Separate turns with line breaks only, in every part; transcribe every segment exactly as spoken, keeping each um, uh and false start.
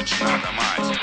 noite, nada mais.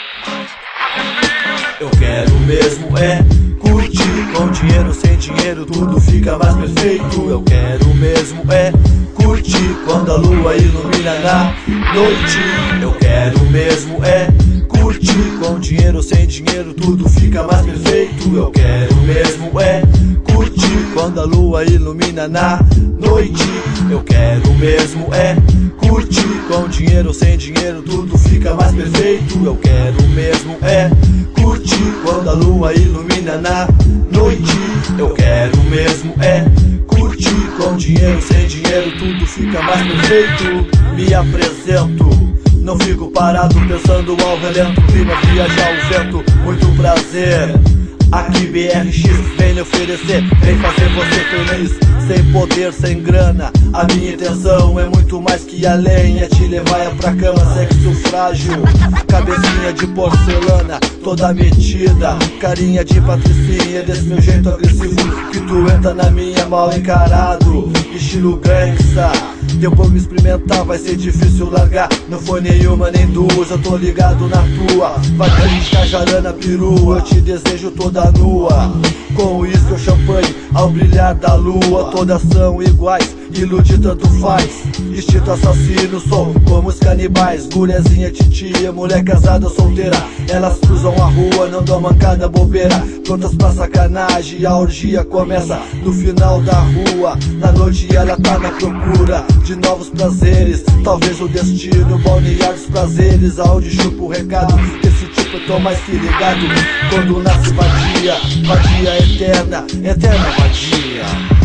Eu quero mesmo é curtir, com dinheiro, sem dinheiro, tudo fica mais perfeito. Eu quero mesmo é curtir, quando a lua ilumina na noite. Eu quero mesmo é curtir, com dinheiro, sem dinheiro, tudo fica mais perfeito. Eu quero mesmo é curtir, quando a lua ilumina na noite. Eu quero mesmo é curtir, com dinheiro, sem dinheiro, tudo fica mais perfeito. Eu quero mesmo é curtir, quando a lua ilumina na noite. Eu quero mesmo é curtir, com dinheiro, sem dinheiro, tudo fica mais perfeito. Me apresento, não fico parado pensando ao relento, clima viajar o vento, muito prazer. Aqui B R X vem lhe oferecer, vem fazer você feliz, sem poder, sem grana. A minha intenção é muito mais que além, é te levar pra cama, sexo frágil, cabecinha de porcelana, toda metida, carinha de patricinha, desse meu jeito agressivo, que tu entra na minha mal encarado, estilo gangsta. Depois me experimentar, vai ser difícil largar. Não foi nenhuma nem duas, eu tô ligado na tua. Vai triscar, jarana, perua, eu te desejo toda nua, com uísque ou champanhe, ao brilhar da lua. Todas são iguais, ilude tanto faz. Instinto assassino, sou como os canibais. Guriazinha, titia, mulher casada, solteira, elas cruzam a rua, não dão mancada, bobeira, prontas pra sacanagem. A orgia começa no final da rua, na noite ela tá na procura de novos prazeres, talvez o destino, balnear dos prazeres, aonde chupa o recado. Desse tipo eu tô mais que ligado, quando nasce vadia, vadia eterna, eterna vadia.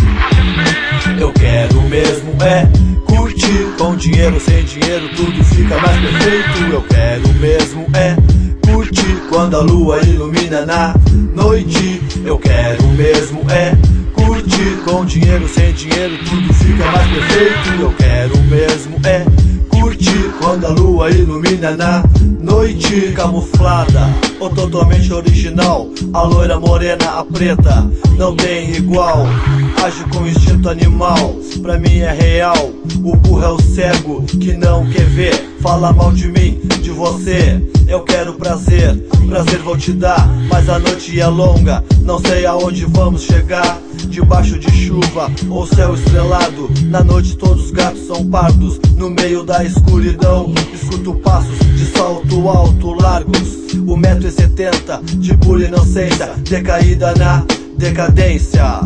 Eu quero mesmo é curtir, com dinheiro, sem dinheiro, tudo fica mais perfeito. Eu quero mesmo é curtir, quando a lua ilumina na noite. Eu quero mesmo é curtir, com dinheiro, sem dinheiro, tudo fica mais perfeito. Eu quero mesmo é curtir, quando a lua ilumina na noite. Camuflada ou totalmente original, a loira morena, a preta, não tem igual. Age com instinto animal, pra mim é real. O burro é o cego que não quer ver. Fala mal de mim, de você, eu quero prazer, prazer vou te dar, mas a noite é longa, não sei aonde vamos chegar. Debaixo de chuva ou céu estrelado, na noite todos os gatos são pardos. No meio da escuridão, escuto passos de salto alto largos. Um metro e setenta de pura inocência, decaída na decadência.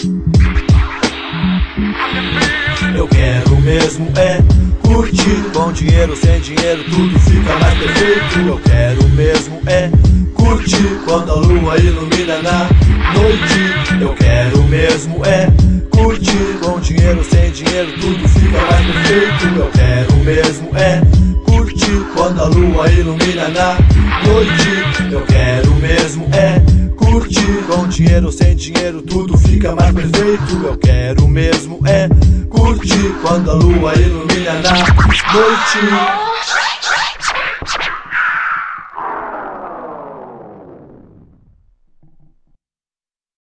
Eu quero mesmo é curtir, com dinheiro, sem dinheiro, tudo fica mais perfeito. Eu quero mesmo é curtir, quando a lua ilumina na noite. Eu quero mesmo é curtir, com dinheiro, sem dinheiro, tudo fica mais perfeito. Eu quero mesmo é curtir, quando a lua ilumina na noite. Eu quero mesmo é curtir, com dinheiro, sem dinheiro, tudo fica mais perfeito. Eu quero mesmo é curtir, quando a lua ilumina na noite.